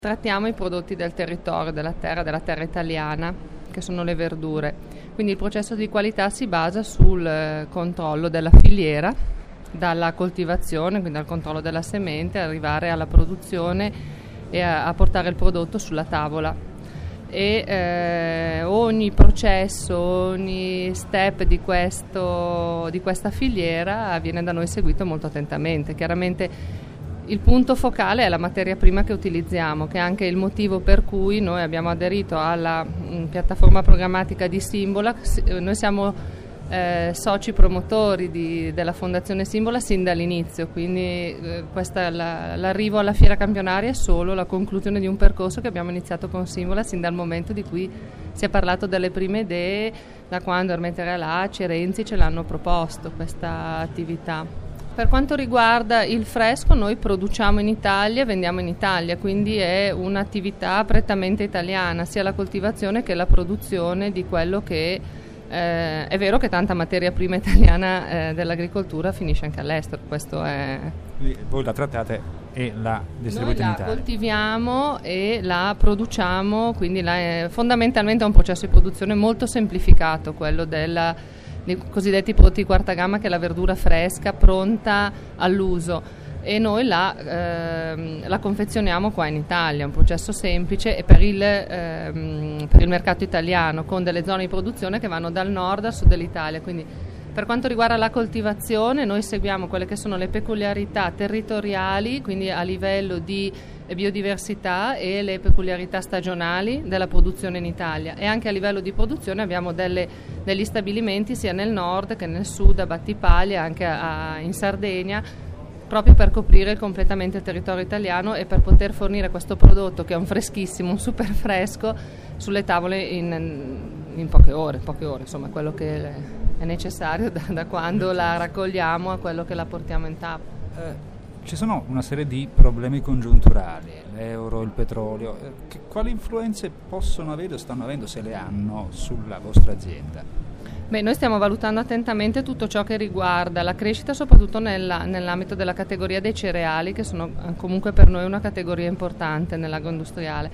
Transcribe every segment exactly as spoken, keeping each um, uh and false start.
Trattiamo i prodotti del territorio, della terra, della terra italiana, che sono le verdure. Quindi il processo di qualità si basa sul controllo della filiera, dalla coltivazione, quindi dal controllo della semente, arrivare alla produzione e a, a portare il prodotto sulla tavola. E eh, ogni processo, ogni step di, questo, di questa filiera viene da noi seguito molto attentamente. Chiaramente il punto focale è la materia prima che utilizziamo, che è anche il motivo per cui noi abbiamo aderito alla mh, piattaforma programmatica di Simbola. Noi siamo eh, soci promotori di, della Fondazione Simbola sin dall'inizio, quindi eh, questa, la, l'arrivo alla fiera campionaria è solo la conclusione di un percorso che abbiamo iniziato con Simbola sin dal momento di cui si è parlato delle prime idee, da quando Ermete Realacci e Renzi ce l'hanno proposto questa attività. Per quanto riguarda il fresco, noi produciamo in Italia e vendiamo in Italia, quindi è un'attività prettamente italiana, sia la coltivazione che la produzione di quello che eh, è vero che tanta materia prima italiana eh, dell'agricoltura finisce anche all'estero, questo è... Quindi voi la trattate e la distribuite in Italia? Noi la coltiviamo e la produciamo, quindi la è, fondamentalmente è un processo di produzione molto semplificato, quello della dei cosiddetti prodotti di quarta gamma, che è la verdura fresca pronta all'uso, e noi la, ehm, la confezioniamo qua in Italia, è un processo semplice e per il, ehm, per il mercato italiano, con delle zone di produzione che vanno dal nord al sud dell'Italia. Quindi per quanto riguarda la coltivazione, noi seguiamo quelle che sono le peculiarità territoriali, quindi a livello di biodiversità, e le peculiarità stagionali della produzione in Italia, e anche a livello di produzione abbiamo delle, degli stabilimenti sia nel nord che nel sud, a Battipaglia, anche a, in Sardegna, proprio per coprire completamente il territorio italiano e per poter fornire questo prodotto, che è un freschissimo, un super fresco, sulle tavole in, in poche ore, poche ore, insomma quello che è necessario da, da quando la raccogliamo a quello che la portiamo in tavola. Eh. Ci sono una serie di problemi congiunturali, l'euro, il petrolio. Che, quali influenze possono avere o stanno avendo, se le hanno, sulla vostra azienda? Beh, noi stiamo valutando attentamente tutto ciò che riguarda la crescita, soprattutto nella, nell'ambito della categoria dei cereali, che sono comunque per noi una categoria importante nell'agroindustriale.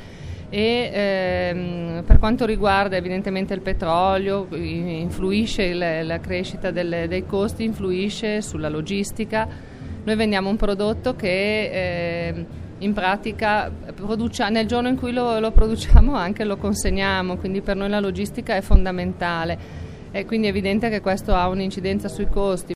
E ehm, per quanto riguarda evidentemente il petrolio, influisce la, la crescita delle, dei costi, influisce sulla logistica. Noi vendiamo un prodotto che eh, in pratica producia, nel giorno in cui lo, lo produciamo anche lo consegniamo, quindi per noi la logistica è fondamentale, e quindi è evidente che questo ha un'incidenza sui costi.